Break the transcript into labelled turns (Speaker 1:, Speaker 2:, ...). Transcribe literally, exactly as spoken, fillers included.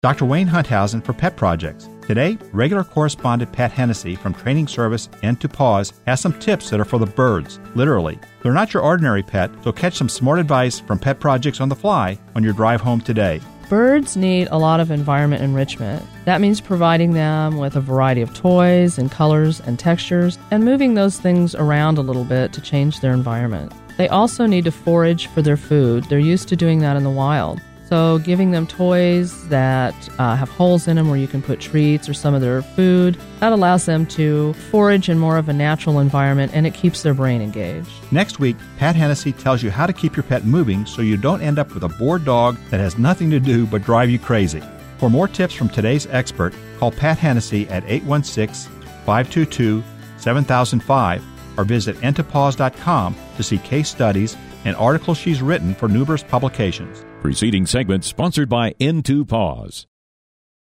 Speaker 1: Doctor Wayne Hunthausen for Pet Projects. Today, regular correspondent Pat Hennessy from Training Service End to Paws has some tips that are for the birds, literally. They're not your ordinary pet, so catch some smart advice from Pet Projects on the fly on your drive home today.
Speaker 2: Birds need a lot of environment enrichment. That means providing them with a variety of toys and colors and textures and moving those things around a little bit to change their environment. They also need to forage for their food. They're used to doing that in the wild. So giving them toys that uh, have holes in them where you can put treats or some of their food, that allows them to forage in more of a natural environment, and it keeps their brain engaged.
Speaker 1: Next week, Pat Hennessy tells you how to keep your pet moving so you don't end up with a bored dog that has nothing to do but drive you crazy. For more tips from today's expert, call Pat Hennessy at eight one six, five two two, seven thousand five or visit end to paws dot com to see case studies and articles she's written for numerous publications.
Speaker 3: Preceding segment sponsored by End to Paws.